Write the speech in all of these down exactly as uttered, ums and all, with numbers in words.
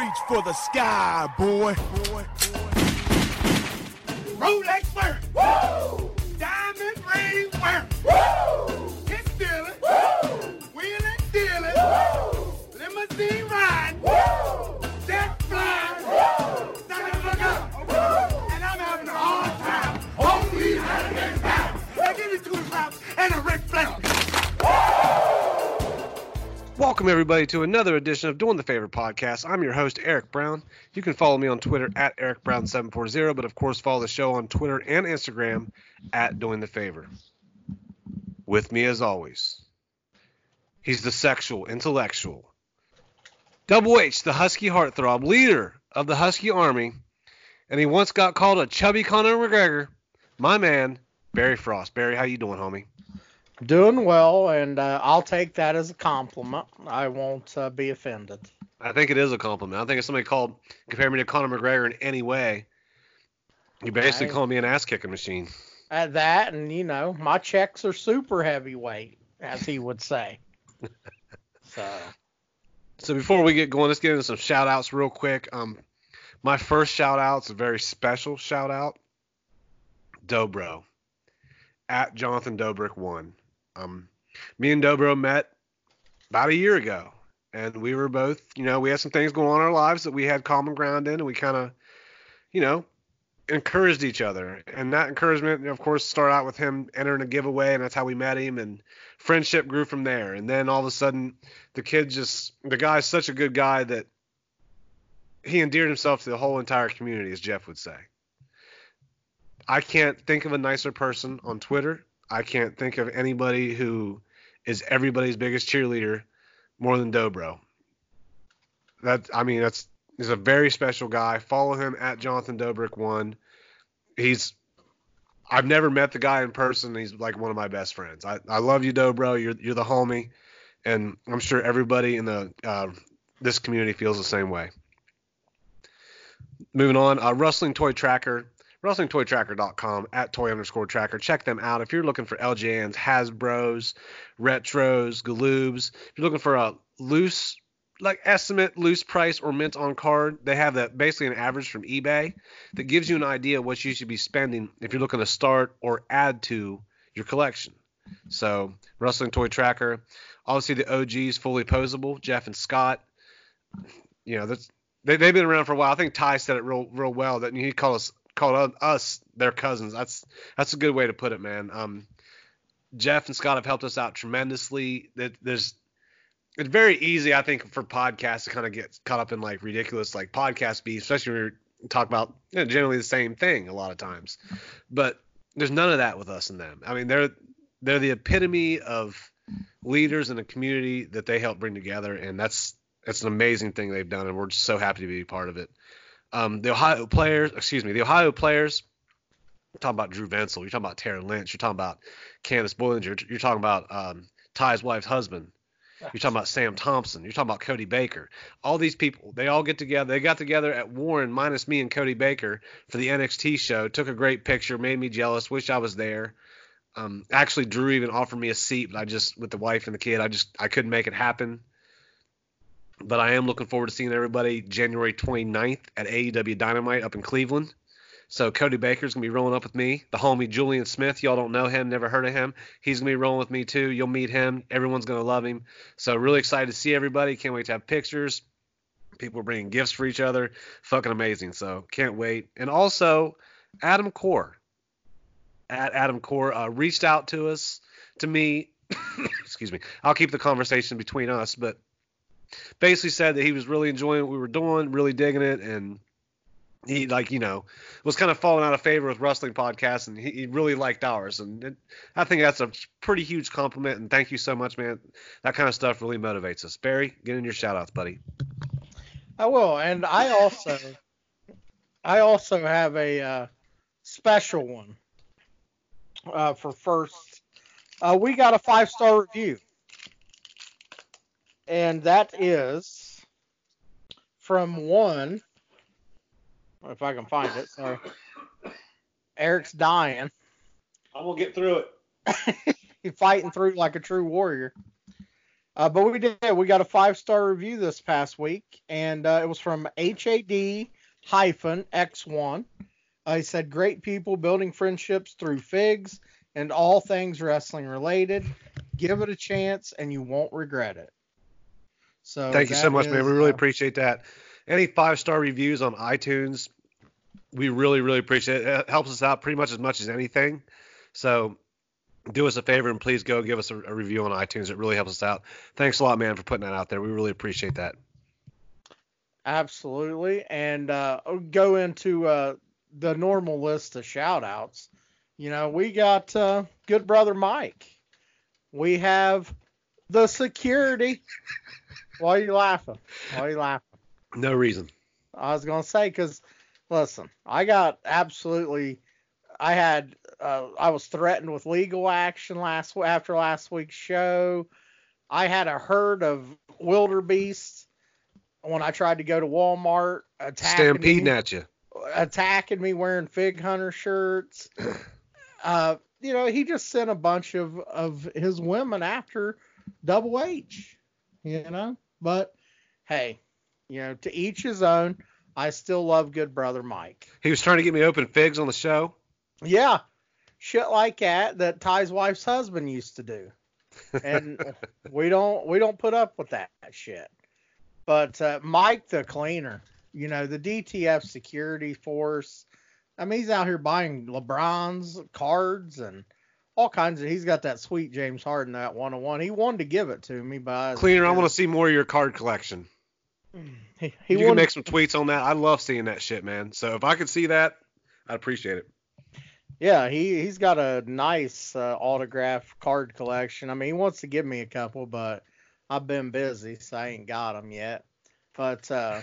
Reach for the sky, boy. boy, boy. Rolex wearing. Woo! Diamond ring wearing. Woo! Kiss stealing. Woo! Wheeling dealing. Woo! Limousine riding. Woo! Jet flying. Woo! Sucking the gun. Woo! And I'm having a hard time. Only having a good time. Now give me two claps and a Ric Flair. Welcome, everybody, to another edition of Doing the Favor podcast. I'm your host, Eric Brown. You can follow me on Twitter at Eric Brown seven forty, but of course, follow the show on Twitter and Instagram at Doing the Favor. With me, as always, he's the sexual, intellectual, Double H, the Husky heartthrob, leader of the Husky Army, and he once got called a chubby Conor McGregor, my man, Barry Frost. Barry, how you doing, homie? Doing well, and uh, I'll take that as a compliment. I won't uh, be offended. I think it is a compliment. I think if somebody called, compare me to Conor McGregor in any way, you're basically I, calling me an ass-kicking machine. At that, and, you know, my checks are super heavyweight, as he would say. so. So before we get going, let's get into some shout-outs real quick. Um, my first shout-out's a very special shout-out. Dobro. At Jonathan Dobrik one. Um, me and Dobro met about a year ago, and we were both, you know, we had some things going on in our lives that we had common ground in, and we kind of, you know, encouraged each other. And that encouragement, of course, started out with him entering a giveaway, and that's how we met him, and friendship grew from there. And then all of a sudden, the kid just, the guy's such a good guy that he endeared himself to the whole entire community, as Jeff would say. I can't think of a nicer person on Twitter. I can't think of anybody who is everybody's biggest cheerleader more than Dobro. That I mean, that's he's a very special guy. Follow him at Jonathan Dobrik one. He's I've never met the guy in person. He's like one of my best friends. I, I love you, Dobro. You're you're the homie, and I'm sure everybody in the uh, this community feels the same way. Moving on, uh, Wrestling Toy Tracker. Wrestling Toy Tracker dot com, at toy underscore tracker. Check them out. If you're looking for L J Ns, Hasbros, Retros, Galoobs, if you're looking for a loose, like estimate, loose price, or mint on card, they have that basically an average from eBay that gives you an idea of what you should be spending if you're looking to start or add to your collection. So, Wrestling Toy Tracker. Obviously, the O Gs, Fully Posable, Jeff and Scott. You know, that's they, they've been around for a while. I think Ty said it real real well, that he called us called us their cousins. That's that's a good way to put it, man. Um, Jeff and Scott have helped us out tremendously. That there's it's very easy, I think, for podcasts to kind of get caught up in like ridiculous like podcast beef, especially when we talk about, you know, generally the same thing a lot of times. But there's none of that with us and them. I mean, they're they're the epitome of leaders in a community that they help bring together, and that's that's an amazing thing they've done, and we're just so happy to be a part of it. Um, the Ohio players, excuse me, the Ohio players, you're talking about Drew Venzel, you're talking about Tara Lynch, you're talking about Candace Bollinger, you're talking about um, Ty's wife's husband, you're talking about Sam Thompson, you're talking about Cody Baker. All these people, they all get together. They got together at Warren, minus me and Cody Baker, for the N X T show, took a great picture, made me jealous, wish I was there. Um, actually, Drew even offered me a seat, but I just, with the wife and the kid, I just, I couldn't make it happen. But I am looking forward to seeing everybody January twenty-ninth at A E W Dynamite up in Cleveland. So Cody Baker's going to be rolling up with me. The homie Julian Smith, y'all don't know him, never heard of him. He's going to be rolling with me too. You'll meet him. Everyone's going to love him. So really excited to see everybody. Can't wait to have pictures. People are bringing gifts for each other. Fucking amazing. So can't wait. And also, Adam Core, at Adam Core, uh, reached out to us, to me. Excuse me. I'll keep the conversation between us, but basically said that he was really enjoying what we were doing, really digging it, and he, like, you know, was kind of falling out of favor with wrestling podcasts, and he, he really liked ours. And it, I think that's a pretty huge compliment, and thank you so much, man. That kind of stuff really motivates us. Barry, get in your shout-outs, buddy. I will, and I also, I also have a uh, special one uh, for first. Uh, we got a five-star review. And that is from one, if I can find it, sorry. Eric's dying. I'm going to get through it. He's fighting through like a true warrior. Uh, but we did. We got a five star review this past week, and uh, it was from H A D hyphen X one. Uh, he said, "Great people building friendships through figs and all things wrestling related. Give it a chance, and you won't regret it." So thank you so much, is, man. We really uh, appreciate that. Any five star reviews on iTunes, we really, really appreciate it. It helps us out pretty much as much as anything. So do us a favor and please go give us a, a review on iTunes. It really helps us out. Thanks a lot, man, for putting that out there. We really appreciate that. Absolutely. And uh, go into uh, the normal list of shout outs. You know, we got uh, good brother Mike. We have the security. Why are you laughing? Why are you laughing? No reason. I was going to say, because, listen, I got absolutely, I had, uh, I was threatened with legal action last after last week's show. I had a herd of wildebeests when I tried to go to Walmart, attacking Stampeding me, at you. attacking me wearing Fig Hunter shirts. uh, you know, he just sent a bunch of, of his women after Double H, you know, but hey, you know, to each his own. I still love good brother Mike. He was trying to get me to open figs on the show. Yeah, shit like that that Ty's wife's husband used to do, and we don't we don't put up with that shit. But uh, Mike the cleaner, you know, the D T F security force. I mean, he's out here buying LeBron's cards and all kinds of. He's got that sweet James Harden that one oh one. He wanted to give it to me, but Cleaner, I want to see more of your card collection. He, he you wanted, can make some tweets on that. I love seeing that shit, man. So if I could see that, I'd appreciate it. Yeah, he, he's got a nice uh, autograph card collection. I mean, he wants to give me a couple, but I've been busy, so I ain't got them yet. But, uh,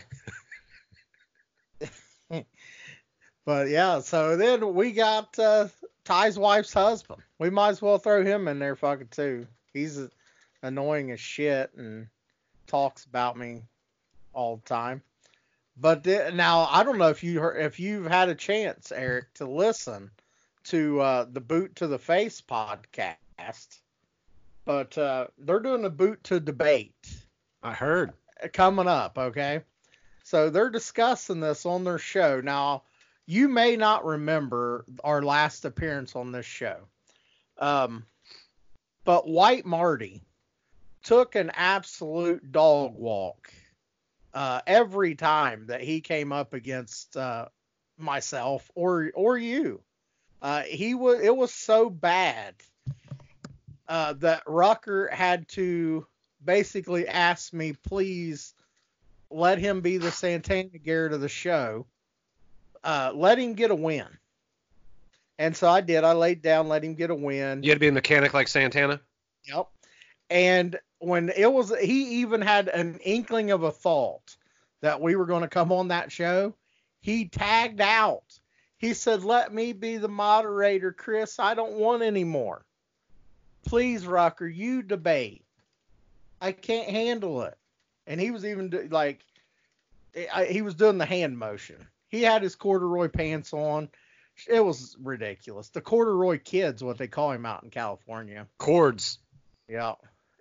but yeah, so then we got uh, Ty's wife's husband. We might as well throw him in there fucking too. He's annoying as shit and talks about me all the time. But th- now I don't know if you heard, if you've had a chance, Eric, to listen to uh, the Boot to the Face podcast, but uh, they're doing a Boot to Debate. I heard. Coming up, okay? So they're discussing this on their show. Now, you may not remember our last appearance on this show, um, but White Marty took an absolute dog walk uh, every time that he came up against uh, myself or or you. Uh, he was it was so bad uh, that Rucker had to basically ask me, please let him be the Santana Garrett of the show. Uh, let him get a win. And so I did. I laid down, let him get a win. You had to be a mechanic like Santana? Yep. And when it was, he even had an inkling of a thought that we were going to come on that show. He tagged out. He said, let me be the moderator, Chris. I don't want any more. Please, Rucker, you debate. I can't handle it. And he was even do, like, I, he was doing the hand motion. He had his corduroy pants on. It was ridiculous. The corduroy kid's what they call him out in California. Cords. Yeah.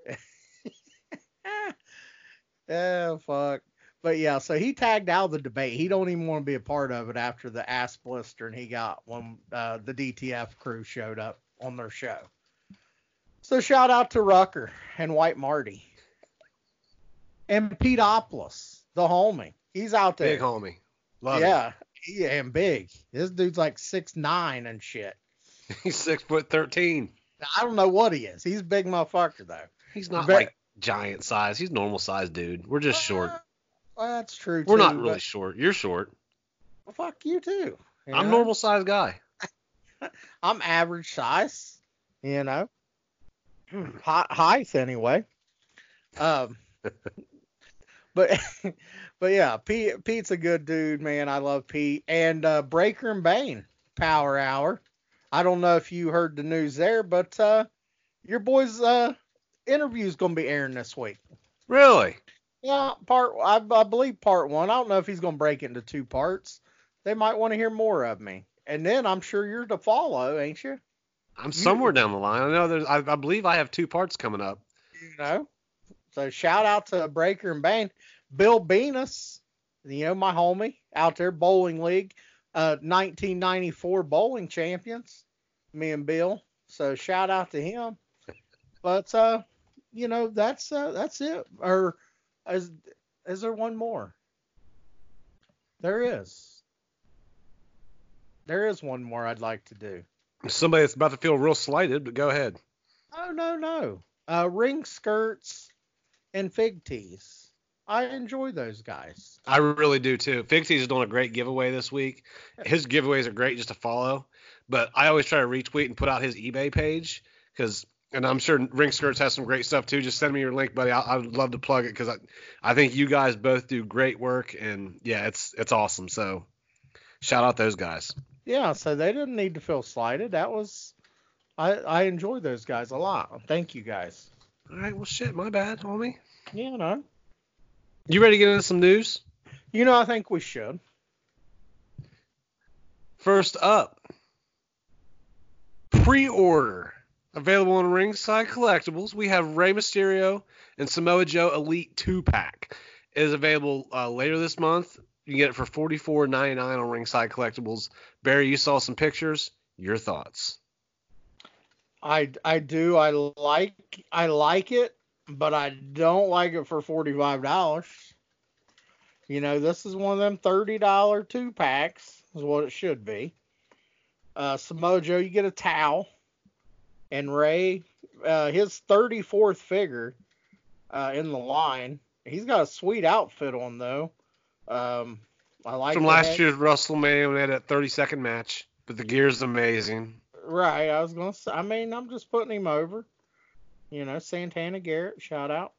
Oh, fuck. But yeah, so he tagged out of the debate. He don't even want to be a part of it after the ass blister he got when uh, the D T F crew showed up on their show. So shout out to Rucker and White Marty. And Peteopolis, the homie. He's out there. Big homie. Love yeah, he and big. This dude's like six nine and shit. it. He's six foot thirteen. I don't know what he is. He's a big motherfucker though. He's not Very- like giant size. He's normal size, dude. We're just short. Uh, well, that's true. We're too, not really but- short. You're short. Well, fuck you too. you I'm know? normal size guy. I'm average size, you know. High, height anyway. Um, but but yeah, Pete Pete's a good dude, man. I love Pete and uh, Breaker and Bane Power Hour. I don't know if you heard the news there, but uh, your boy's uh, interview's gonna be airing this week. Really? Yeah, part I, I believe part one. I don't know if he's gonna break it into two parts. They might want to hear more of me, and then I'm sure you're to follow, ain't you? I'm somewhere down the line. I know there's. I, I believe I have two parts coming up. You know. So shout out to Breaker and Bane. Bill Venus, you know, my homie out there, bowling league, uh, nineteen ninety-four bowling champions, me and Bill. So shout out to him. But, uh, you know, that's uh, that's it. Or is, is there one more? There is. There is one more I'd like to do. Somebody that's about to feel real slighted, but go ahead. Oh, no, no. Uh, ring skirts and fig tees. I enjoy those guys. I really do too. Fig Tees is doing a great giveaway this week. His giveaways are great just to follow, but I always try to retweet and put out his eBay page because, and I'm sure Ring Skirts has some great stuff too. Just send me your link, buddy. I, I would love to plug it because I, I think you guys both do great work, and yeah, it's it's awesome. So shout out those guys. Yeah, so they didn't need to feel slighted. That was, I I enjoy those guys a lot. Thank you guys. All right, well shit, my bad, homie. Yeah, no. You ready to get into some news? You know, I think we should. First up, pre-order. Available on Ringside Collectibles. We have Rey Mysterio and Samoa Joe Elite two-pack. It is available uh, later this month. You can get it for forty-four ninety-nine on Ringside Collectibles. Barry, you saw some pictures. Your thoughts? I, I do. I like I like it. But I don't like it for forty-five dollars. You know, this is one of them thirty dollars two-packs is what it should be. Uh, Samoa Joe, you get a towel. And Ray, uh, his thirty-fourth figure uh, in the line. He's got a sweet outfit on, though. Um, I like From the last head. year's WrestleMania when they had that thirty-second match. But the gear's amazing. Right, I was going to say, I mean, I'm just putting him over. You know, Santana Garrett, shout out.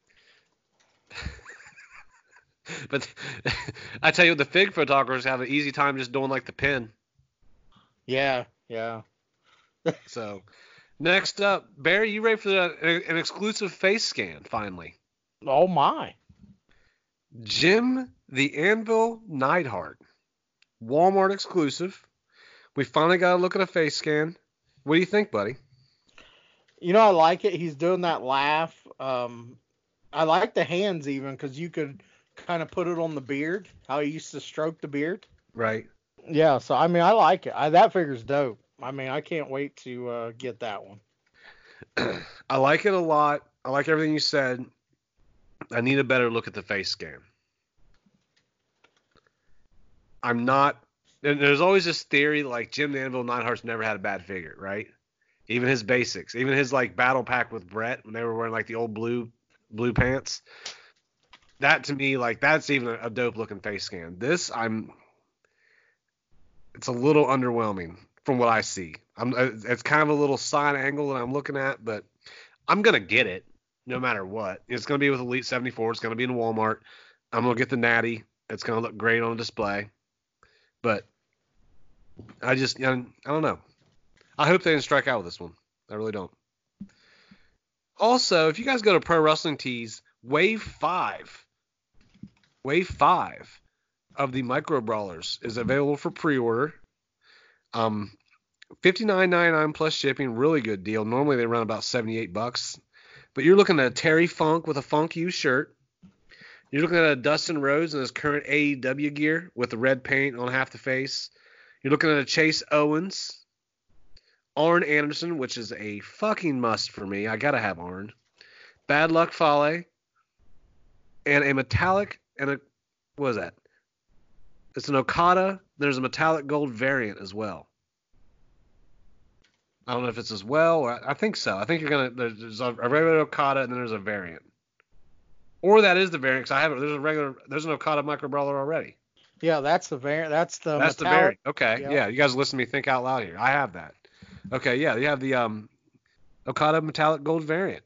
But I tell you, the fig photographers have an easy time just doing like the pin. Yeah, yeah. So, next up, Barry, you ready for the, an exclusive face scan, finally? Oh, my. Jim the Anvil Neidhart. Walmart exclusive. We finally got a look at a face scan. What do you think, buddy? You know, I like it. He's doing that laugh. Um, I like the hands even because you could kind of put it on the beard, how he used to stroke the beard. Right. Yeah, so, I mean, I like it. I, that figure's dope. I mean, I can't wait to uh, get that one. I like it a lot. I like everything you said. I need a better look at the face scan. I'm not... And there's always this theory like Jim the Anvil Neidhart's never had a bad figure, right? Even his basics, even his like battle pack with Brett when they were wearing like the old blue blue pants. That to me, like that's even a, a dope looking face scan. This I'm, it's a little underwhelming from what I see. I'm it's kind of a little side angle that I'm looking at, but I'm gonna get it no matter what. It's gonna be with Elite seventy-four. It's gonna be in Walmart. I'm gonna get the Natty. It's gonna look great on display. But I just, I don't know. I hope they didn't strike out with this one. I really don't. Also, if you guys go to Pro Wrestling Tees, Wave five, Wave five of the Micro Brawlers is available for pre-order. Um, fifty-nine ninety-nine plus shipping, really good deal. Normally they run about seventy-eight bucks. But you're looking at a Terry Funk with a Funk You shirt. You're looking at a Dustin Rhodes in his current A E W gear with the red paint on half the face. You're looking at a Chase Owens, Arn Anderson, which is a fucking must for me. I gotta have Arn. Bad Luck Fale, and a metallic and a what is that? It's an Okada. There's a metallic gold variant as well. I don't know if it's as well, or I think so. I think you're gonna there's a regular Okada and then there's a variant. Or that is the variant, because I have it. There's a regular, there's an Okada Micro Brawler already. Yeah, that's the variant. That's the That's metallic. the variant. Okay, Yeah. yeah. You guys listen to me think out loud here. I have that. Okay, yeah. You have the um, Okada Metallic Gold variant.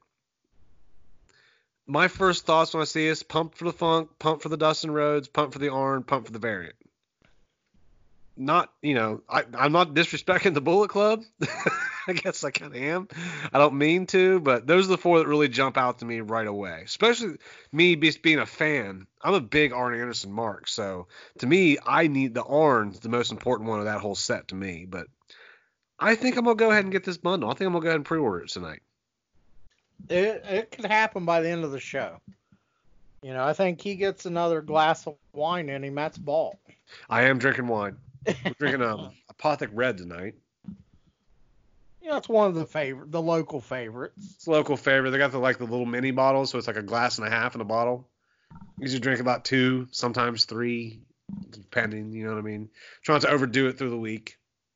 My first thoughts when I see this: pump for the Funk, pump for the Dustin Rhodes, pump for the Arn, pump for the variant. Not, you know, I, I'm not disrespecting the Bullet Club. I guess I kind of am. I don't mean to, but those are the four that really jump out to me right away. Especially me just being a fan. I'm a big Arn Anderson mark, so to me, I need the Arn's the most important one of that whole set to me. But I think I'm gonna go ahead and get this bundle. I think I'm gonna go ahead and pre-order it tonight. It it could happen by the end of the show. You know, I think he gets another glass of wine in him. That's ball. I am drinking wine. I'm drinking um, Apothic Red tonight. Yeah, it's one of the favorite, the local favorites. It's a local favorite. They got the like the little mini bottles, so it's like a glass and a half in a bottle. You usually drink about two, sometimes three, depending. You know what I mean? Try not to overdo it through the week.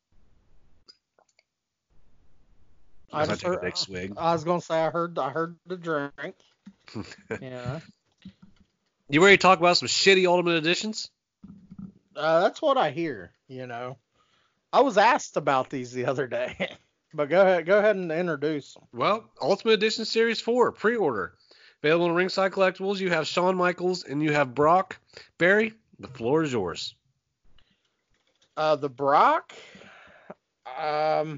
I, I just take a heard, big swig. I was gonna say I heard I heard the drink. Yeah. You ready to talk about some shitty Ultimate Editions? Uh, that's what I hear. You know, I was asked about these the other day, but go ahead, go ahead and introduce them. Well, Ultimate Edition Series four, pre-order. Available in Ringside Collectibles. You have Shawn Michaels and you have Brock. Barry, the floor is yours. Uh, the Brock, um,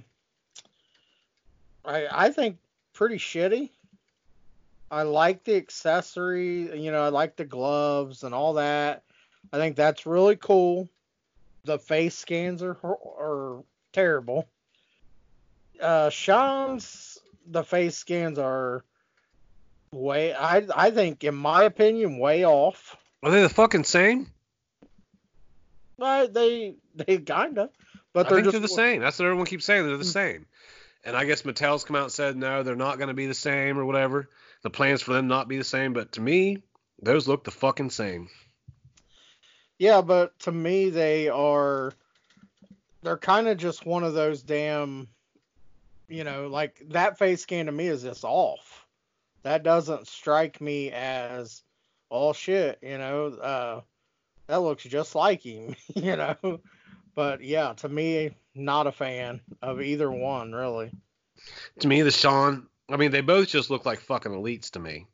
I I think pretty shitty. I like the accessory, you know, I like the gloves and all that. I think that's really cool. The face scans are are terrible. Uh, Sean's the face scans are way I I think in my opinion way off. Are they the fucking same? But they they kinda, but I they're think just they're the same. That's what everyone keeps saying. They're the same. And I guess Mattel's come out and said no, they're not going to be the same or whatever. The plans for them not be the same. But to me, those look the fucking same. Yeah, but to me they are they're kind of just one of those damn, you know, like that face scan to me is just off. That doesn't strike me as, oh shit, you know, uh, that looks just like him, you know. But yeah, to me, not a fan of either one, really. To me, the Shawn, I mean, they both just look like fucking elites to me.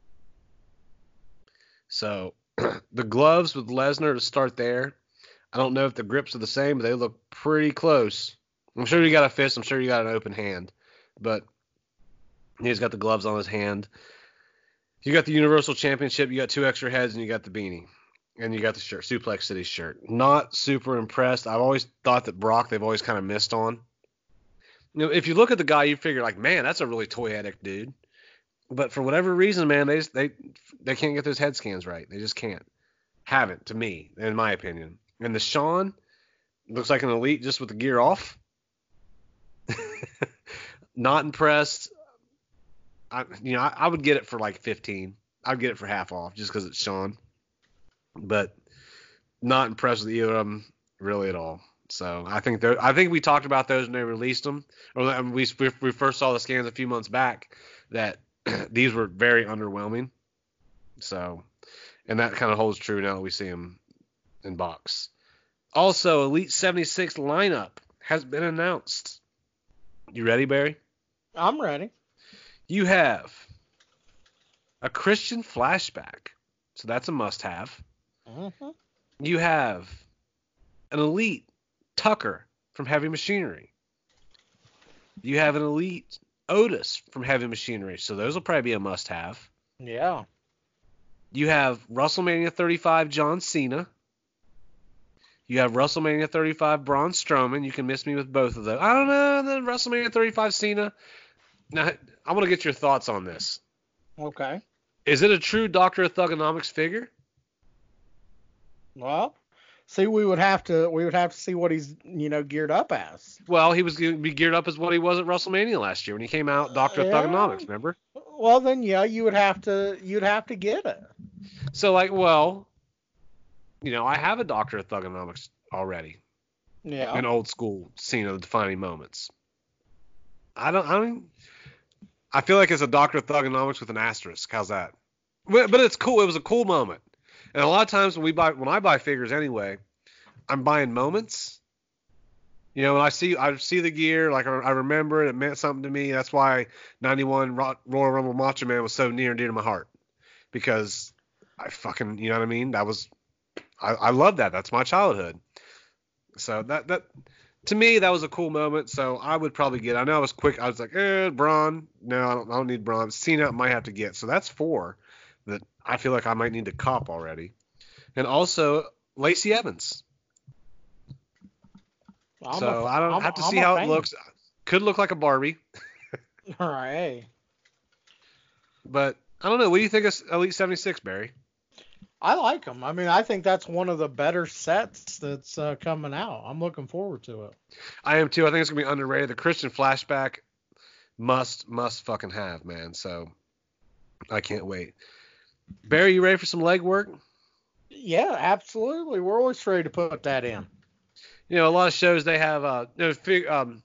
So, the gloves with Lesnar to start there. I don't know if the grips are the same, but they look pretty close. I'm sure you got a fist. I'm sure you got an open hand. But he's got the gloves on his hand. You got the Universal Championship. You got two extra heads, and you got the beanie. And you got the shirt, Suplex City shirt. Not super impressed. I've always thought that Brock, they've always kind of missed on. You know, if you look at the guy, you figure like, man, that's a really toy addict dude. But for whatever reason, man, they just, they they can't get those head scans right. They just can't. Haven't, to me, in my opinion. And the Shawn looks like an elite just with the gear off. Not impressed. I, you know, I, I would get it for like fifteen. I'd get it for half off just because it's Shawn. But not impressed with either of them really at all. So I think I think we talked about those when they released them, or when we we first saw the scans a few months back, that these were very underwhelming. So, and that kind of holds true now that we see them in box. Also, Elite seventy-six lineup has been announced. You ready, Barry? I'm ready. You have a Christian Flashback, so that's a must-have. Mm-hmm. You have an Elite Tucker from Heavy Machinery. You have an Elite Otis from Heavy Machinery, so those will probably be a must-have. Yeah. You have WrestleMania thirty-five John Cena. You have WrestleMania thirty-five Braun Strowman. You can miss me with both of those. I don't know, the WrestleMania thirty-five Cena. Now, I want to get your thoughts on this. Okay. Is it a true Doctor of Thugonomics figure? Well, see, we would have to we would have to see what he's you know geared up as. Well, he was going to be geared up as what he was at WrestleMania last year when he came out, Doctor of Yeah. Thugonomics. Remember? Well, then yeah, you would have to you'd have to get it. So like, well, you know, I have a Doctor of Thugonomics already. Yeah. An old school scene of the defining moments. I don't. I don't. I feel like it's a Doctor of Thugonomics with an asterisk. How's that? But, but it's cool. It was a cool moment. And a lot of times when we buy, when I buy figures anyway, I'm buying moments. You know, when I see, I see the gear, like I, I remember it, it meant something to me. That's why ninety-one Royal Rumble Macho Man was so near and dear to my heart, because I fucking, you know what I mean? That was, I, I love that. That's my childhood. So that that to me that was a cool moment. So I would probably get. I know I was quick. I was like, eh, Braun. No, I don't, I don't need Braun. Cena I might have to get. So that's four that I feel like I might need to cop already. And also Lacey Evans. I'm so a- I don't I'm- have to I'm see a how fan. it looks. Could look like a Barbie. All right. But I don't know. What do you think of Elite seventy-six, Barry? I like them. I mean, I think that's one of the better sets that's uh, coming out. I'm looking forward to it. I am too. I think it's gonna be underrated. The Christian flashback must must fucking have, man. So I can't wait. Barry, you ready for some leg work? Yeah, absolutely. We're always ready to put that in. You know, a lot of shows they have uh, you know, fig, um,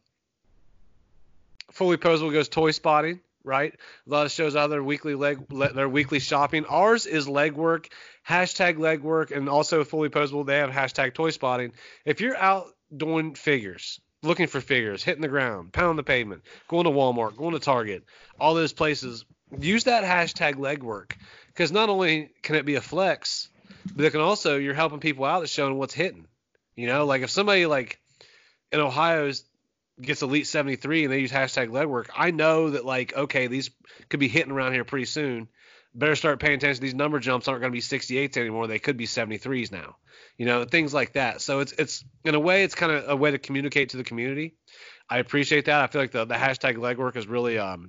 Fully Posable goes toy spotting, right? A lot of shows out there weekly leg, le- their weekly shopping. Ours is leg work, hashtag leg work, and also Fully Posable. They have hashtag toy spotting. If you're out doing figures, looking for figures, hitting the ground, pounding the pavement, going to Walmart, going to Target, all those places, use that hashtag leg work, because not only can it be a flex, but it can also, you're helping people out that's showing what's hitting. You know, like if somebody like in Ohio's gets Elite seventy-three and they use hashtag leg work, I know that like, okay, these could be hitting around here pretty soon. Better start paying attention. These number jumps aren't going to be sixty-eights anymore. They could be seventy-threes now. You know, things like that. So it's, it's in a way, it's kind of a way to communicate to the community. I appreciate that. I feel like the, the hashtag leg work has really um,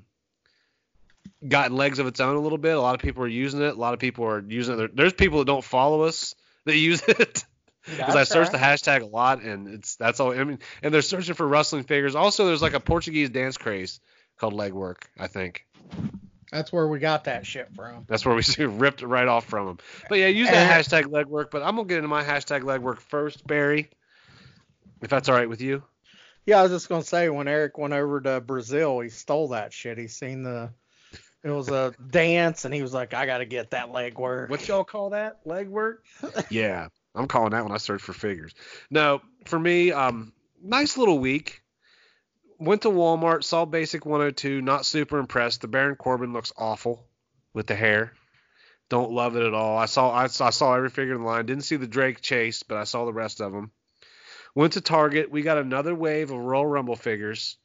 gotten legs of its own a little bit. A lot of people are using it. A lot of people are using it. There's people that don't follow us that use it. Because I searched right. the hashtag a lot, and it's that's all. I mean, and they're searching for wrestling figures. Also, there's like a Portuguese dance craze called leg work, I think. That's where we got that shit from. That's where we ripped it right off from them. But yeah, use that and, hashtag leg work. But I'm gonna get into my hashtag leg work first, Barry, if that's all right with you. Yeah, I was just gonna say when Eric went over to Brazil, he stole that shit. He seen the it was a dance, and he was like, I gotta get that leg work. What y'all call that? Leg work? Yeah. I'm calling that when I search for figures. No, for me, um, nice little week. Went to Walmart, saw Basic one oh two, not super impressed. The Baron Corbin looks awful with the hair. Don't love it at all. I saw I saw, I saw every figure in the line. Didn't see the Drake Chase, but I saw the rest of them. Went to Target. We got another wave of Royal Rumble figures.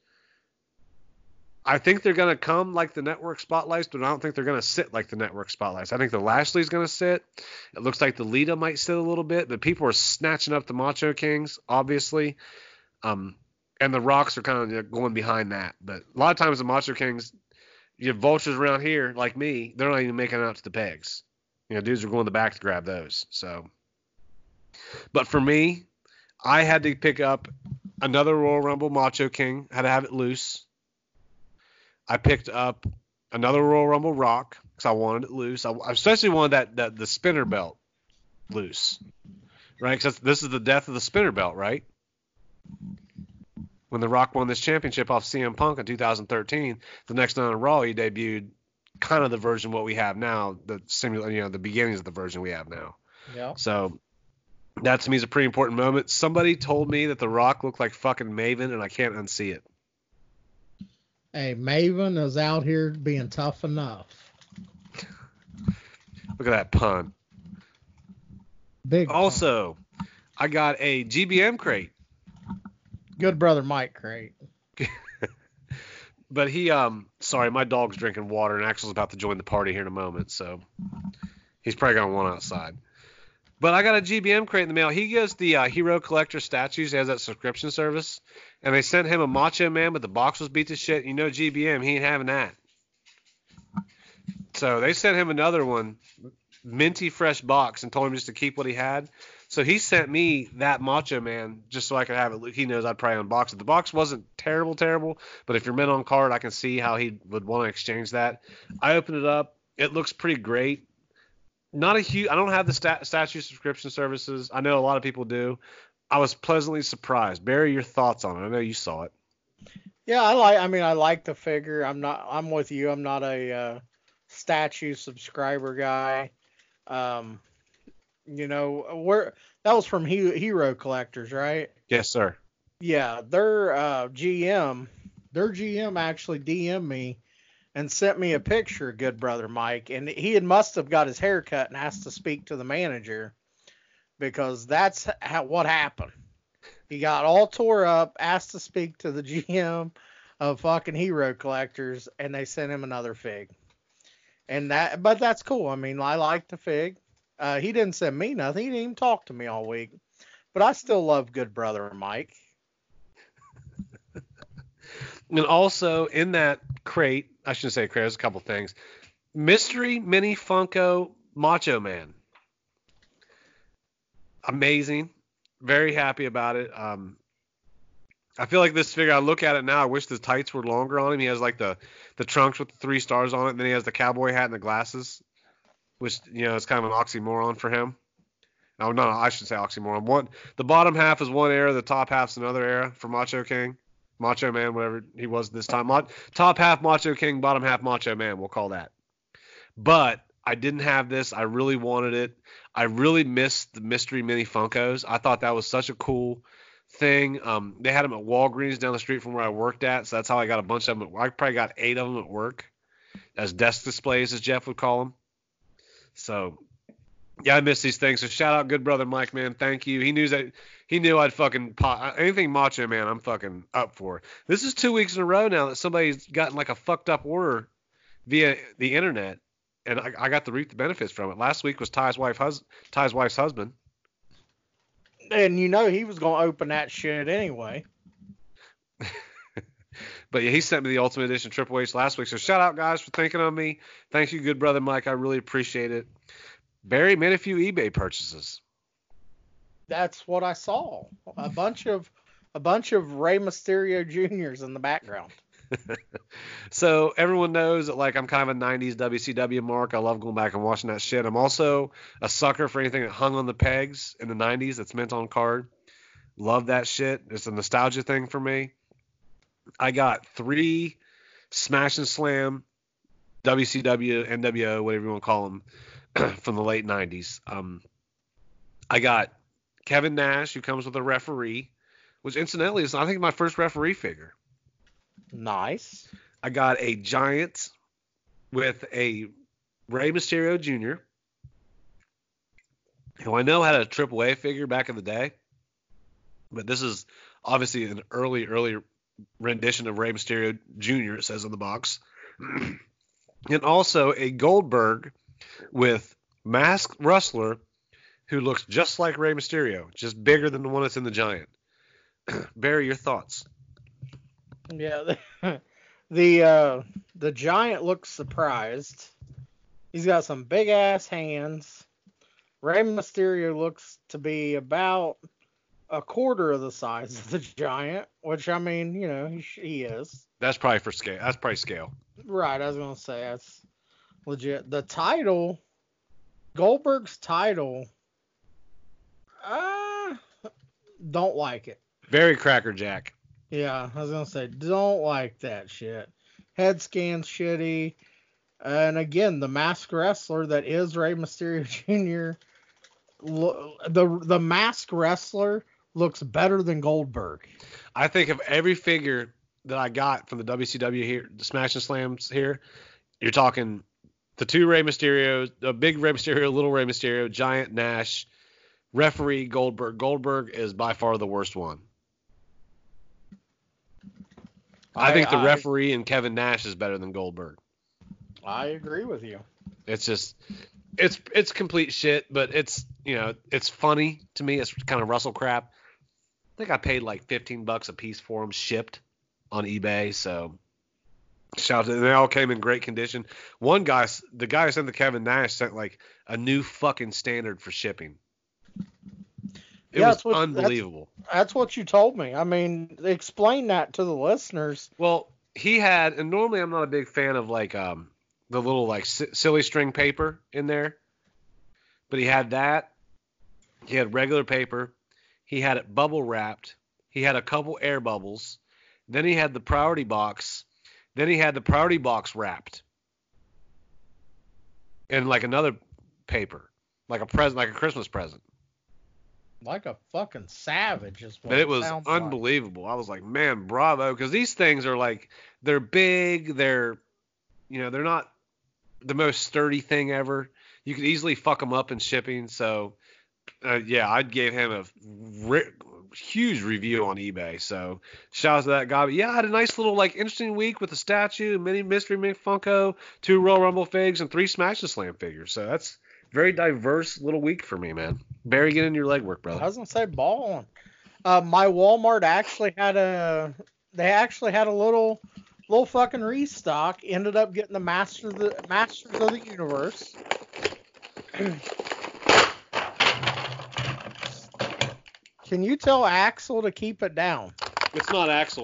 I think they're going to come like the network spotlights, but I don't think they're going to sit like the network spotlights. I think the Lashley's going to sit. It looks like the Lita might sit a little bit, but people are snatching up the Macho Kings, obviously. Um, and the Rocks are kind of going behind that. But a lot of times the Macho Kings, you have vultures around here like me, they're not even making it out to the pegs. You know, dudes are going to the back to grab those. So, but for me, I had to pick up another Royal Rumble Macho King. Had to have it loose. I picked up another Royal Rumble Rock because I wanted it loose. I, I especially wanted that, that the spinner belt loose, right? Because this is the death of the spinner belt, right? When The Rock won this championship off C M Punk in two thousand thirteen, the next night on Raw, he debuted kind of the version of what we have now, the simula- you know, the beginnings of the version we have now. Yeah. So that to me is a pretty important moment. Somebody told me that The Rock looked like fucking Maven, and I can't unsee it. Hey, Maven is out here being tough enough. Look at that pun. Big. Also, pun. I got a G B M crate. Good brother Mike crate. But he, um, sorry, my dog's drinking water, and Axel's about to join the party here in a moment, so he's probably going to want outside. But I got a G B M crate in the mail. He gets the uh, Hero Collector statues. He has that subscription service. And they sent him a Macho Man, but the box was beat to shit. You know G B M, he ain't having that. So they sent him another one, minty fresh box, and told him just to keep what he had. So he sent me that Macho Man just so I could have it. He knows I'd probably unbox it. The box wasn't terrible, terrible, but if you're mint on card, I can see how he would want to exchange that. I opened it up. It looks pretty great. Not a huge. I don't have the stat, statue subscription services. I know a lot of people do. I was pleasantly surprised. Barry, your thoughts on it? I know you saw it. Yeah, I like. I mean, I like the figure. I'm not. I'm with you. I'm not a uh, statue subscriber guy. Um, you know, where that was from he, Hero Collectors, right? Yes, sir. Yeah, their uh, G M, their G M actually D M'd me and sent me a picture, good brother Mike, and he had must have got his hair cut and asked to speak to the manager. Because that's how, what happened. He got all tore up, asked to speak to the G M of fucking Hero Collectors, and they sent him another fig. And that, but that's cool. I mean, I like the fig. Uh, he didn't send me nothing. He didn't even talk to me all week. But I still love good brother Mike. And also in that crate, I shouldn't say crate, there's a couple things. Mystery Mini Funko Macho Man. Amazing. Very happy about it. Um, I feel like this figure, I look at it now, I wish the tights were longer on him. He has like the, the trunks with the three stars on it, and then he has the cowboy hat and the glasses, which, you know, it's kind of an oxymoron for him. No, no, no, I should say oxymoron. One, the bottom half is one era, the top half's another era for Macho King. Macho Man, whatever he was this time. Mo- top half Macho King, bottom half Macho Man, we'll call that. But I didn't have this. I really wanted it. I really missed the Mystery Mini Funkos. I thought that was such a cool thing. Um, they had them at Walgreens down the street from where I worked at, so that's how I got a bunch of them. I probably got eight of them at work as desk displays, as Jeff would call them. So, yeah, I miss these things. So shout out good brother Mike, man. Thank you. He knew that he knew I'd fucking pop anything Macho Man. I'm fucking up for. This is two weeks in a row now that somebody's gotten like a fucked up order via the internet, and I, I got to reap the benefits from it. Last week was Ty's wife, hus- Ty's wife's husband. And you know he was gonna open that shit anyway. But yeah, he sent me the Ultimate Edition Triple H last week. So shout out guys for thinking of me. Thank you, good brother Mike. I really appreciate it. Barry made a few eBay purchases. That's what I saw. A bunch of a bunch of Rey Mysterio Juniors in the background. So everyone knows that like I'm kind of a nineties W C W mark. I love going back and watching that shit. I'm also a sucker for anything that hung on the pegs in the nineties that's mint on card. Love that shit. It's a nostalgia thing for me. I got three Smash and Slam W C W, N W O, whatever you want to call them, from the late nineties. Um, I got Kevin Nash, who comes with a referee, which incidentally is I think my first referee figure. Nice. I got a Giant with a Rey Mysterio Junior, who I know had a Triple A figure back in the day, but this is obviously an early, early rendition of Rey Mysterio Junior, it says on the box. And also a Goldberg with Masked Wrestler who looks just like Rey Mysterio, just bigger than the one that's in the Giant. Barry, your thoughts? Yeah, the the, uh, the Giant looks surprised. He's got some big ass hands. Rey Mysterio looks to be about a quarter of the size of the Giant, which I mean, you know, he, he is. That's probably for scale. That's probably scale. Right, I was gonna say that's legit. The title, Goldberg's title, uh, don't like it. Very crackerjack. Yeah, I was gonna say don't like that shit. Head scan's shitty, and again, the Masked Wrestler that is Rey Mysterio Junior Lo- the the Masked Wrestler looks better than Goldberg. I think of every figure that I got from the W C W here, the Smash and Slams here, you're talking the two Rey Mysterios, the big Rey Mysterio, little Rey Mysterio, Giant, Nash, referee Goldberg. Goldberg is by far the worst one. I, I think the I, referee and Kevin Nash is better than Goldberg. I agree with you. It's just, it's it's complete shit, but it's, you know, it's funny to me. It's kind of Russell crap. I think I paid like fifteen bucks a piece for them shipped on eBay, so shout out to them. They all came in great condition. One guy, the guy who sent the Kevin Nash sent like a new fucking standard for shipping. It yeah, was what, unbelievable. That's, that's what you told me. I mean, explain that to the listeners. Well, he had, and normally I'm not a big fan of like um the little like si- silly string paper in there, but he had that. He had regular paper. He had it bubble wrapped. He had a couple air bubbles. Then he had the priority box. Then he had the priority box wrapped in like another paper, like a present, like a Christmas present. Like a fucking savage is what but it, it was unbelievable. Like. I was like, man, bravo, because these things are like, they're big, they're, you know, they're not the most sturdy thing ever. You could easily fuck them up in shipping. So, uh, yeah, I gave him a re- huge review on eBay. So, shout out to that guy. But yeah, I had a nice little like interesting week with the statue, mini Mystery Mini Funko, two Royal Rumble figs, and three Smash and Slam figures. So that's very diverse little week for me, man. Barry, get in your legwork, brother. I was gonna say ball on. Uh, my Walmart actually had a, they actually had a little little fucking restock. Ended up getting the Masters of the Masters of the Universe. Can you tell Axel to keep it down? It's not Axel.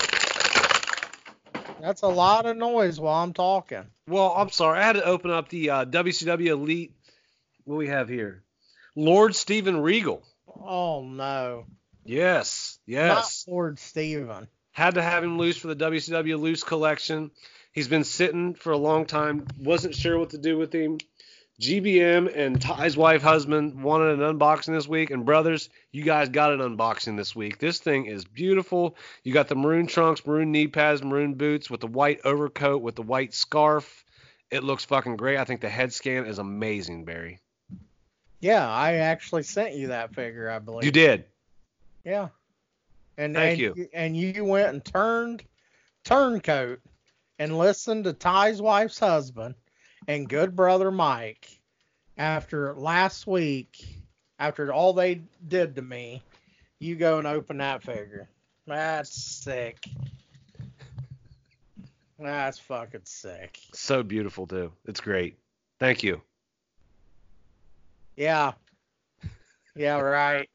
That's a lot of noise while I'm talking. Well, I'm sorry. I had to open up the uh, W C W Elite. What do we have here? Lord Steven Regal. Oh, no. Yes. Yes. Not Lord Steven. Had to have him loose for the W C W Loose collection. He's been sitting for a long time. Wasn't sure what to do with him. G B M and Ty's wife husband wanted an unboxing this week. And brothers, you guys got an unboxing this week. This thing is beautiful. You got the maroon trunks, maroon knee pads, maroon boots with the white overcoat with the white scarf. It looks fucking great. I think the head scan is amazing, Barry. Yeah, I actually sent you that figure, I believe. You did. Yeah. And, Thank and you. And you went and turned turncoat and listened to Ty's wife's husband and good brother Mike after last week, after all they did to me. You go and open that figure. That's sick. That's fucking sick. So beautiful, too. It's great. Thank you. Yeah. Yeah, right.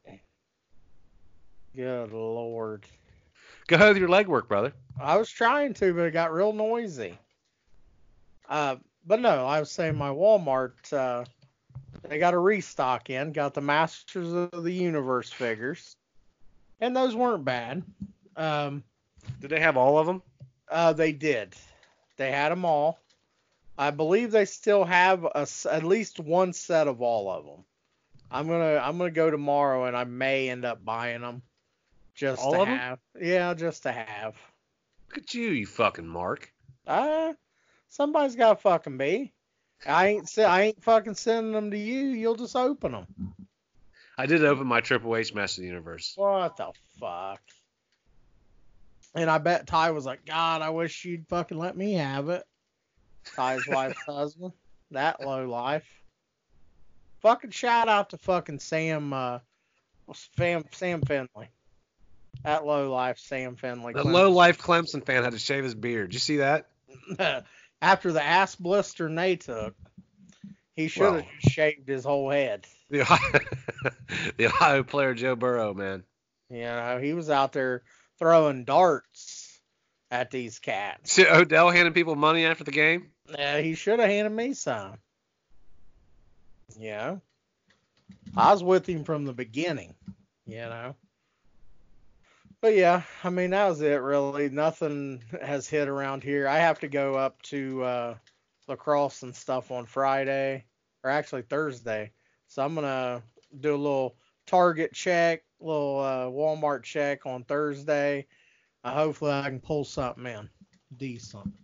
Good Lord. Go ahead with your legwork, brother. I was trying to, but it got real noisy. Uh, but no, I was saying my Walmart, uh, they got a restock in, got the Masters of the Universe figures, and those weren't bad. Um, Did they have all of them? uh, they did. They had them all. I believe they still have a, at least one set of all of them. I'm gonna I'm gonna go tomorrow, and I may end up buying them just All to of 'em? have. Yeah, just to have. Look at you, you fucking Mark. Uh, somebody's got to fucking be. I ain't se- I ain't fucking sending them to you. You'll just open them. I did open my Triple H Master of the Universe. What the fuck? And I bet Ty was like, God, I wish you'd fucking let me have it. Ty's wife's husband. That low life. Fucking shout out to fucking Sam, uh, Sam, Sam Finley. That low life Sam Finley. That low life Clemson fan had to shave his beard. Did you see that? After the ass blister they took, he should have Well. shaved his whole head. The Ohio, the Ohio player Joe Burrow, man. You know, he was out there throwing darts at these cats. See Odell handing people money after the game? Yeah, he should have handed me some. You know, I was with him from the beginning, you know. But yeah, I mean, that was it really. Nothing has hit around here. I have to go up to uh, lacrosse and stuff on Friday, or actually Thursday. So I'm going to do a little Target check, a little uh, Walmart check on Thursday. Uh, hopefully I can pull something in decent.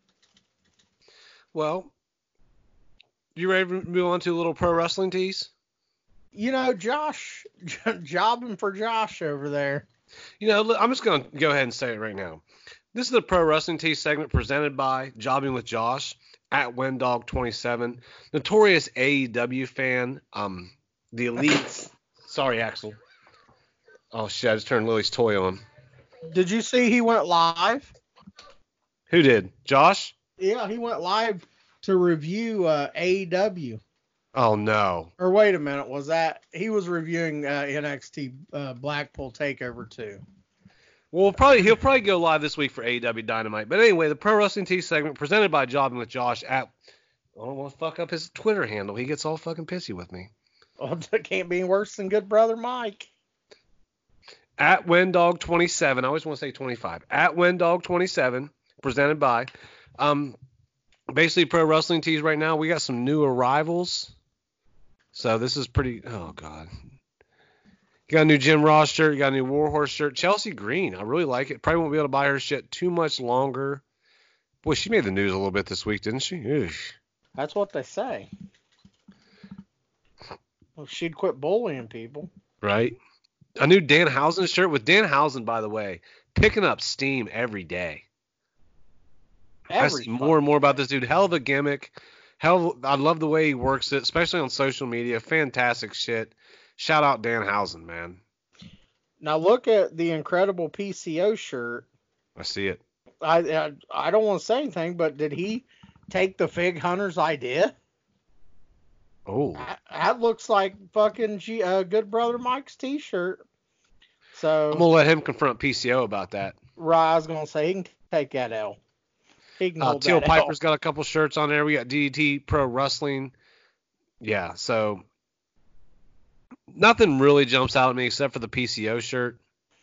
Well, you ready to move on to a little pro wrestling tease? You know, Josh, jobbing for Josh over there. You know, look, I'm just going to go ahead and say it right now. This is the Pro Wrestling Tease segment presented by Jobbing with Josh at Wendog twenty-seven. Notorious A E W fan. Um, the Elite. Sorry, Axel. Oh, shit. I just turned Lily's toy on. Did you see he went live? Who did? Josh? Yeah, he went live to review uh, A E W. Oh, no. Or wait a minute, was that he was reviewing uh, N X T uh, Blackpool Takeover two? Well, probably he'll probably go live this week for A E W Dynamite. But anyway, the Pro Wrestling Tease segment presented by Jobbing with Josh at. I don't want to fuck up his Twitter handle. He gets all fucking pissy with me. Well, it can't be worse than good brother Mike. At Wendog twenty-seven. I always want to say twenty-five. At Wendog twenty-seven. Presented by. Um, basically, Pro Wrestling Tees right now. We got some new arrivals. So this is pretty. Oh God. You got a new Jim Ross shirt. You got a new Warhorse shirt. Chelsea Green. I really like it. Probably won't be able to buy her shit too much longer. Boy, she made the news a little bit this week, didn't she? Eesh. That's what they say. Well, she'd quit bullying people. Right. A new Danhausen shirt with Danhausen, by the way, picking up steam every day. I Every see more and more about this dude. Hell of a gimmick. Hell, I love the way he works it, especially on social media. Fantastic shit. Shout out Danhausen, man. Now look at the incredible P C O shirt. I see it. I I, I don't want to say anything, but did he take the Fig Hunter's idea? Oh, That, that looks like fucking G, uh, Good Brother Mike's T-shirt. So I'm gonna let him confront P C O about that. right, I was gonna say he can take that L. He can Uh, hold Teal that Piper's L. got a couple shirts on there. We got D D T Pro Wrestling. Yeah, so nothing really jumps out at me except for the P C O shirt.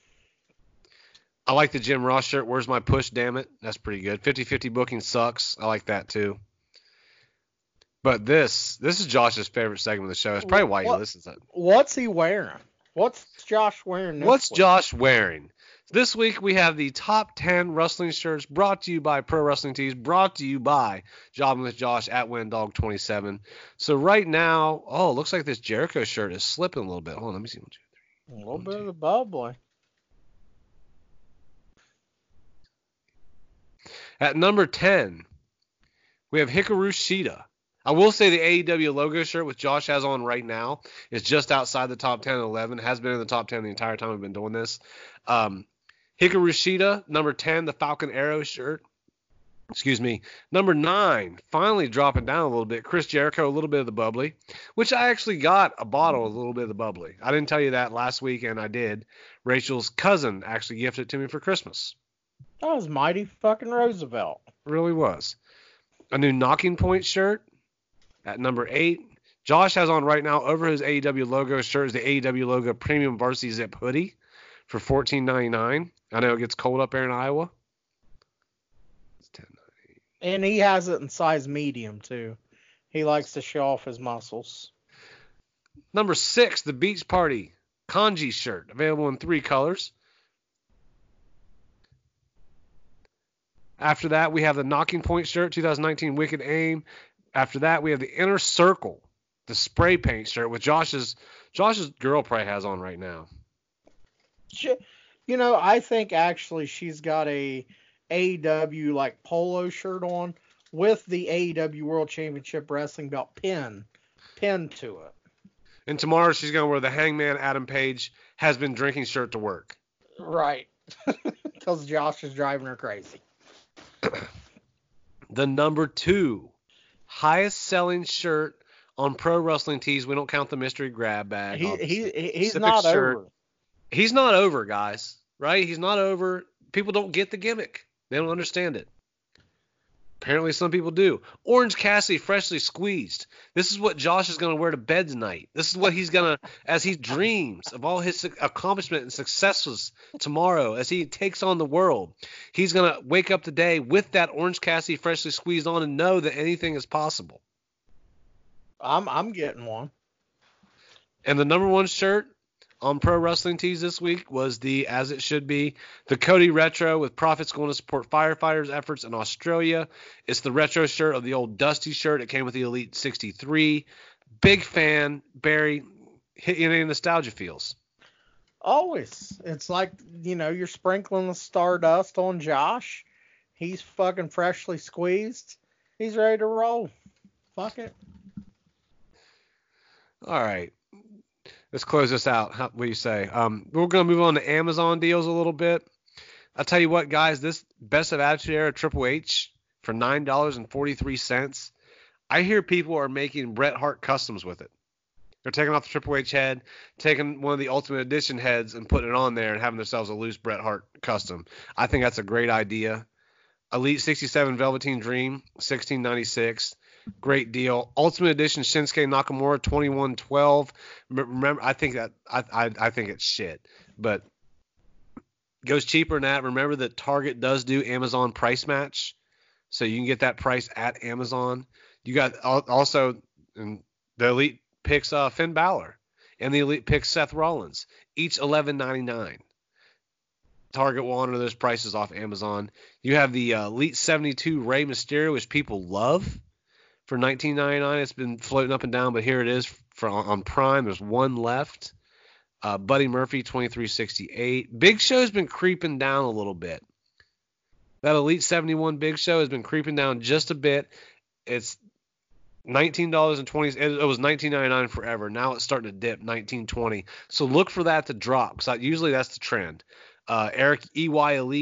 I like the Jim Ross shirt. Where's my push, damn it? That's pretty good. fifty fifty booking sucks. I like that too. But this this is Josh's favorite segment of the show. It's probably why he What- listens to it. What's he wearing? What's Josh wearing this What's week? Josh wearing? This week we have the top ten wrestling shirts brought to you by Pro Wrestling Tees, brought to you by Jobbing with Josh at Wendog twenty-seven. So right now, oh, it looks like this Jericho shirt is slipping a little bit. Hold on, let me see. One, two, three. A little bit of the bubbly. At number ten, we have Hikaru Shida. I will say the A E W logo shirt, which Josh has on right now, is just outside the top ten and eleven. Has been in the top ten the entire time we've been doing this. Um, Hikaru Shida, number ten, the Falcon Arrow shirt. Excuse me. Number nine, finally dropping down a little bit. Chris Jericho, a little bit of the bubbly, which I actually got a bottle of a little bit of the bubbly. I didn't tell you that last week, and I did. Rachel's cousin actually gifted it to me for Christmas. That was Mighty fucking Roosevelt. It really was. A new Knocking Point shirt at number eight. Josh has on right now over his A E W logo shirt is the A E W logo Premium Varsity Zip hoodie for fourteen ninety-nine. I know it gets cold up there in Iowa. It's ten ninety. And he has it in size medium, too. He likes to show off his muscles. Number six, the Beach Party Kanji shirt, available in three colors. After that, we have the Knocking Point shirt, twenty nineteen Wicked Aim. After that, we have the Inner Circle, the spray paint shirt, which Josh's Josh's girl probably has on right now. She, you know, I think actually she's got a A E W like polo shirt on with the A E W World Championship Wrestling belt pin pinned to it. And tomorrow she's going to wear the Hangman Adam Page has been drinking shirt to work. Right. Because Josh is driving her crazy. The number two highest selling shirt on Pro Wrestling Tees. We don't count the mystery grab bag. He, obviously. he, he He's Pacific not shirt. over. He's not over, guys. Right? He's not over. People don't get the gimmick. They don't understand it. Apparently some people do. Orange Cassidy freshly squeezed. This is what Josh is going to wear to bed tonight. This is what he's going to, as he dreams of all his accomplishment and successes tomorrow, as he takes on the world, he's going to wake up today with that Orange Cassidy freshly squeezed on and know that anything is possible. I'm I'm getting one. And the number one shirt on Pro Wrestling Tees this week was the, as it should be, the Cody Retro with profits going to support firefighters' efforts in Australia. It's the retro shirt of the old Dusty shirt. It came with the Elite sixty-three. Big fan, Barry. Hit you any nostalgia feels? Always. It's like, you know, you're sprinkling the stardust on Josh. He's fucking freshly squeezed. He's ready to roll. Fuck it. All right. Let's close this out. How, what do you say? Um, we're going to move on to Amazon deals a little bit. I'll tell you what, guys. This Best of Attitude Era Triple H for nine dollars and forty-three cents. I hear people are making Bret Hart customs with it. They're taking off the Triple H head, taking one of the Ultimate Edition heads and putting it on there and having themselves a loose Bret Hart custom. I think that's a great idea. Elite sixty-seven Velveteen Dream, sixteen ninety-six. Great deal. Ultimate Edition Shinsuke Nakamura, twenty-one twelve. Remember, I think that I, I I think it's shit, but goes cheaper than that. Remember that Target does do Amazon price match, so you can get that price at Amazon. You got also and the Elite picks uh, Finn Balor, and the Elite picks Seth Rollins, each eleven ninety-nine. Target will honor those prices off Amazon. You have the uh, Elite seventy-two Rey Mysterio, which people love, for nineteen ninety-nine. It's been floating up and down, but here it is for on Prime. There's one left. Uh, Buddy Murphy, twenty-three sixty-eight. Big Show's been creeping down a little bit. That Elite seventy-one Big Show has been creeping down just a bit. It's nineteen dollars and twenty cents. It was nineteen ninety-nine forever. Now it's starting to dip, nineteen twenty. So look for that to drop, because usually that's the trend. Uh, Eric E Y Elite,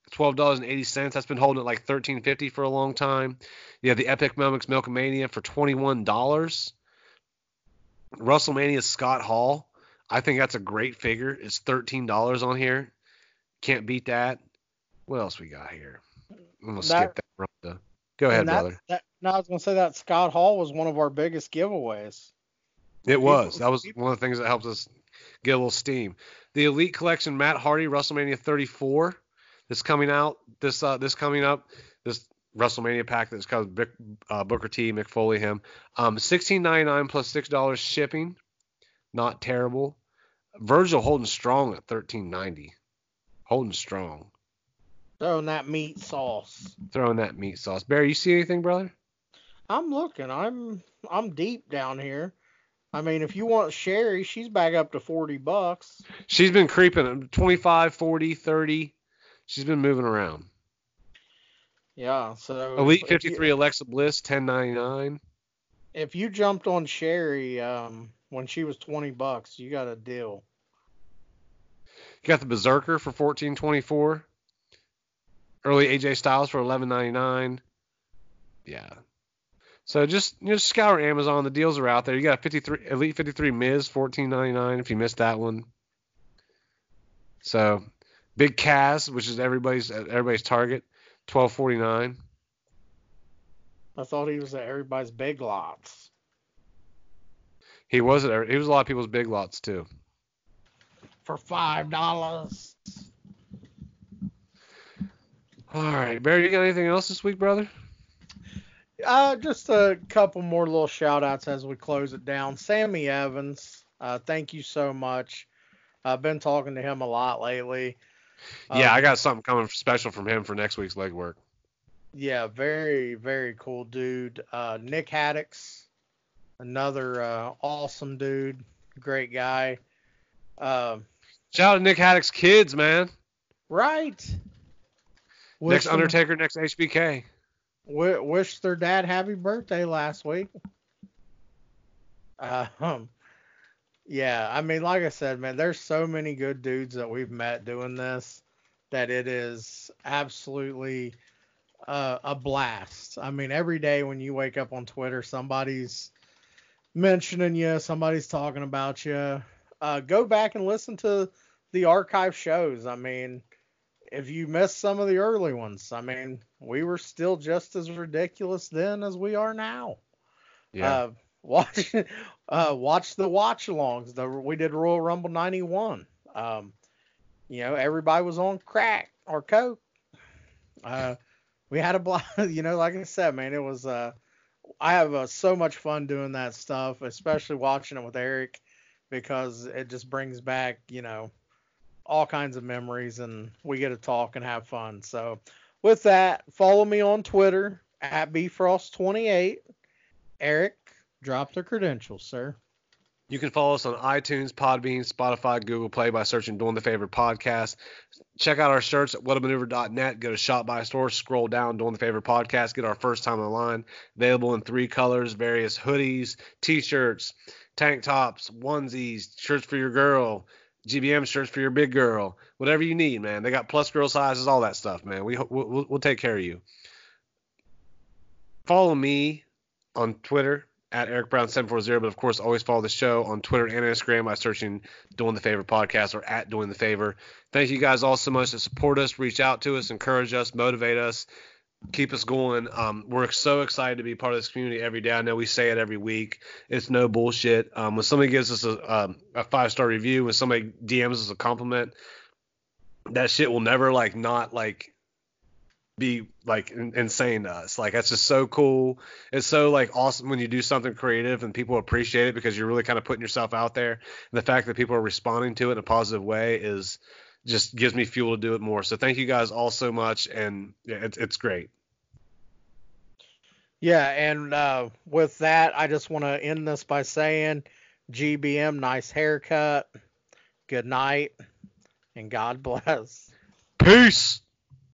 twelve dollars and eighty cents. That's been holding at like thirteen fifty for a long time. You have the Epic Moments Milkomania for twenty-one dollars. WrestleMania Scott Hall. I think that's a great figure. It's thirteen dollars on here. Can't beat that. What else we got here? I'm going to skip that. Ronda. Go ahead, that, brother. That, no, I was going to say that Scott Hall was one of our biggest giveaways. It was. That was one of the things that helped us get a little steam. The Elite Collection Matt Hardy WrestleMania thirty-four that's coming out. This uh, this coming up. This WrestleMania pack that's called Bick, uh, Booker T, Mick Foley, him. Um, sixteen ninety-nine plus six dollars shipping. Not terrible. Virgil holding strong at thirteen ninety. Holding strong. Throwing that meat sauce. Throwing that meat sauce. Barry, you see anything, brother? I'm looking. I'm I'm deep down here. I mean, if you want Sherry, she's back up to forty bucks. She's been creeping twenty-five, forty, thirty. She's been moving around. Yeah, so Elite if fifty-three you, Alexa Bliss ten ninety-nine. If you jumped on Sherry um, when she was twenty bucks, you got a deal. You got the Berserker for fourteen twenty-four. Early A J Styles for eleven ninety-nine. Yeah. So just you know, scour Amazon. The deals are out there. You got a fifty-three Elite fifty-three Miz fourteen ninety-nine if you missed that one. So Big Cass, which is everybody's everybody's target, twelve forty-nine. I thought he was at everybody's Big Lots. He was at he was a lot of people's Big Lots too. For five dollars. All right, Barry, you got anything else this week, brother? Uh, just a couple more little shout outs as we close it down. Sammy Evans, uh, thank you so much. I've been talking to him a lot lately. Yeah, um, I got something coming special from him for next week's legwork. Yeah, very, very cool dude. Uh, Nick Haddix, another uh, awesome dude, great guy. Uh, Shout out to Nick Haddock's kids, man. right. Next Wish them- Undertaker, next H B K. w- wish their dad happy birthday last week. Uh, um, yeah, I mean, like I said, man, there's so many good dudes that we've met doing this that it is absolutely uh, a blast. I mean, every day when you wake up on Twitter, somebody's mentioning you, somebody's talking about you. Uh, go back and listen to the archive shows. I mean, if you missed some of the early ones, I mean, we were still just as ridiculous then as we are now. Yeah. Uh, watch, uh, watch the watch-alongs. The, we did Royal Rumble ninety-one. Um, you know, everybody was on crack or coke. Uh, we had a blast. You know, like I said, man, it was. Uh, I have uh, so much fun doing that stuff, especially watching it with Eric, because it just brings back, you know, all kinds of memories, and we get to talk and have fun. So with that, follow me on Twitter at B Frost twenty-eight. Eric, drop the credentials, sir. You can follow us on iTunes, Podbean, Spotify, Google Play by searching Doing the Favor Podcast. Check out our shirts at what a maneuver dot net. Go to Shop by Store, scroll down, Doing the Favor Podcast. Get our first time online. Available in three colors, various hoodies, T-shirts, tank tops, onesies, shirts for your girl, G B M shirts for your big girl, whatever you need, man. They got plus girl sizes, all that stuff, man. We we'll, we'll take care of you. Follow me on Twitter at Eric Brown seven forty, but of course always follow the show on Twitter and Instagram by searching Doing the Favor Podcast or at Doing the Favor. Thank you guys all so much to support us, reach out to us, encourage us, motivate us, keep us going. Um, we're so excited to be part of this community every day. I know we say it every week. It's no bullshit. Um, when somebody gives us a, a, a five-star review, when somebody D Ms us a compliment, that shit will never like not like be like in, insane to us. Like that's just so cool. It's so like awesome when you do something creative and people appreciate it because you're really kind of putting yourself out there. And the fact that people are responding to it in a positive way is just gives me fuel to do it more. So thank you guys all so much, and yeah, it's it's great. Yeah, and uh, with that, I just want to end this by saying, G B M, nice haircut, good night, and God bless. Peace.